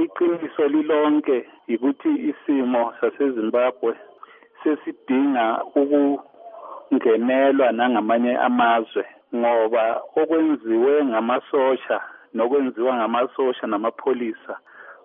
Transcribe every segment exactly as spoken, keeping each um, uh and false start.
iqiniso lilonke ukuthi isimo saseZimbabwe sesidinga ukungenelwa nangamanye amazwe ngoba okwenziwe ngamasosha nokwenziwa ngamasosha namapholisa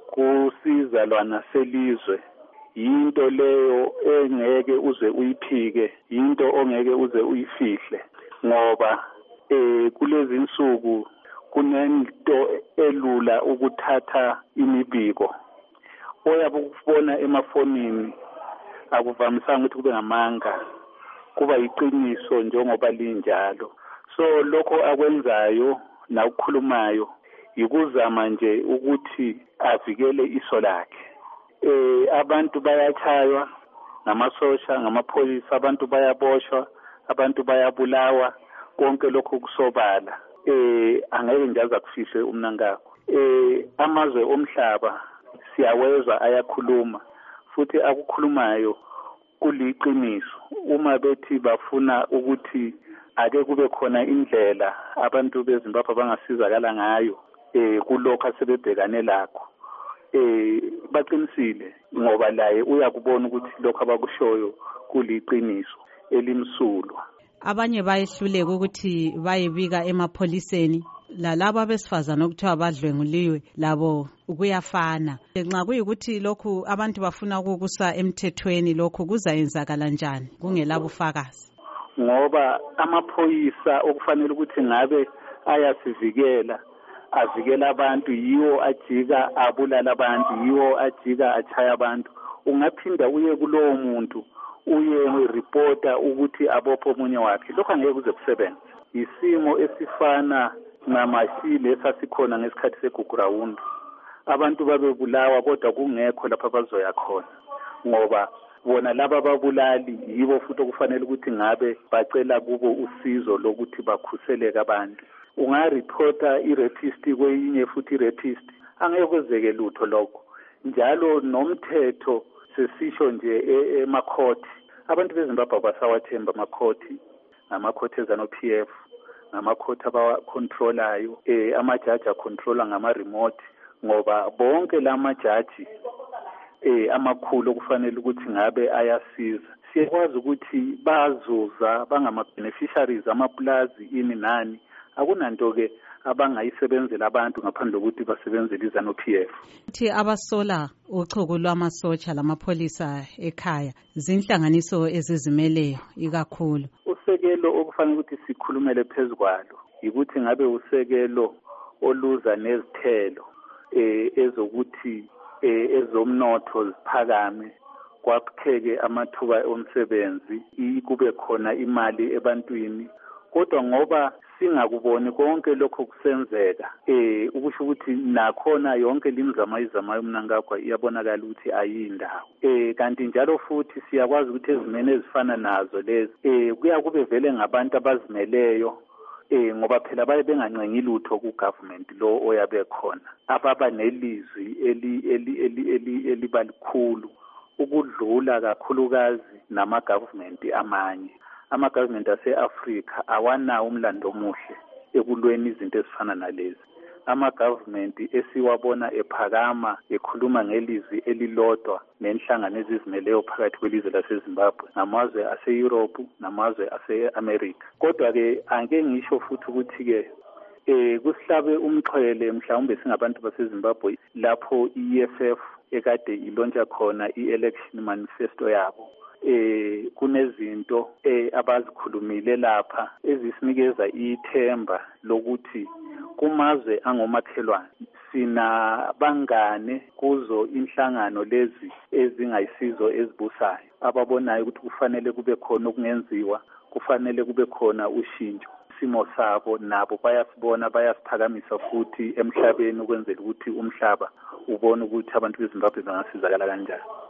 kusiza lwana selizwe yinto leyo engeke uze uyiphike, yinto ongeke uze uyifihle ngoba eh kulezi insuku kunento elula ukuthatha imibiko oyabe ukubona emafonini akuvamisanga ukuthi kube ngamanga, kuba yiqiniso njengoba linjalo. So lokho akwenzayo na ukukhulumayo yikuzama nje ukuthi avikele iso lakhe. Eh abantu bayachaywa ngamasosha ngamapholisa, abantu bayaboshwa, abantu bayabulawa, konke lokho kusobala. Eh angeke njaza kufihle umnankakho. Eh amazwe omhlaba siyawezwa ayakhuluma futhi akukhulumayo kuliqiniso. Uma bethi bafuna ukuthi ake kube khona indlela abantu beZimbabwe bangasizakala ngayo eh kulokho asebebhekane lakho, eh baqinisile ngoba laye uyakubona ukuthi lokho abakushoyo kuliqiniso elimsulwa. Abanye bayehluleka ukuthi bayebika emapholiseni, lalabo besifazana okuthiwa badlwenguliwe labo kuyafana. Nxa kuyikuthi lokhu abantu bafuna ukukusa emthethweni, lokhu kuzayenzakala njani kungelabo ufakazi? Ngoba amaphoyisa okufanele ukuthi ngabe ayasivikela, avikela abantu, yiwo ajika abulala abantu, yiwo ajika achaya abantu. Ungaphinda uye kulowo muntu uye reporta ukuthi abopho omunye wakhe, lokho angeke kuze kusebenze. Isimo esifana namashile esasikhona ngesikhathi segugurawundi, abantu babebulawa kodwa kungekho lapha bazoya khona ngoba bona laba babulali yibo futhi okufanele ukuthi ngabe bacela kubo usizo lokuthi bakhuseleke abantu. Ungareporta irapist kwenye futhi irapist, angeke kwenzeke lutho lokho. Njalo nomthetho sesisho nje emakhoti, abantu beZimbabwe basawathemba amakhoti, amakhoti ezano P F, ngamakhoti abacontrolayo, eh amajaji acontrola ngama remote ngoba bonke lamajaji eh amakhulu okufanele ukuthi ngabe ayasiza. Siyakwazi ukuthi bazuza bangama beneficiaries amaplazi ini nani, akunanto ke abangayisebenzela abantu ngaphandle kokuthi basebenzele izano P F. Uthi abasola uchuku lwamasotsha lamapholisa ekhaya zinhlanganiso ezizimeleyo ikakhulu. Usekelo okufanele ukuthi sikhulumele phezkwalo ukuthi ngabe usekelo oluza nezithelo eh ezokuthi eh ezomnotho ziphakame, kwakutheke amathuba omsebenzi, kube khona imali ebantwini. Kodwa ngoba singakuboni konke lokho kusenzeka, eh ukusho ukuthi nakhona yonke limzama izama yomnankakho iyabonakala ukuthi ayindawo. Eh kanti njalo futhi siyakwazi ukuthi ezimene ezifana nazo lezi eh kuya kube vele ngabantu abazimeleyo, eh ngoba phela baye bengancengi lutho ku government lo oyabe khona, ababa nelizwi eli eli eli elibalikhulu ukudlula kakhulukazi nama government amanye. Ama government ase-Afrika awanawo umlando omuhle ekulweni izinto ezifana nalezi. Ama government esiwabona ephakama ekhuluma ngelizwi elilodwa nenhlangano ezizimeleyo phakathi kwelizwe laseZimbabwe, namazwe ase-Europe namazwe ase-America. Kodwa ke angeke ngisho futhi ukuthi ke eh kusihlabe umxhwele mhlawumbe singabantu baseZimbabwe lapho i-E F F ekade ilontsha khona i-election manifesto yabo. Eh kunezinto eh abazikhulumile lapha ezisinikeza ithemba lokuthi kumazwe angomakhelwane sina bangane kuzo inhlangano lezi ezingayisizo ezibusayo, ababonayo ukuthi kufanele kube khona okungenziwa, kufanele kube khona ushintsho. Isimo sabo nabo bayasibona, bayasiphakamisa futhi emhlabeni ukwenzela ukuthi umhlaba ubone ukuthi abantu beZimbabwe bangasizakala kanjani.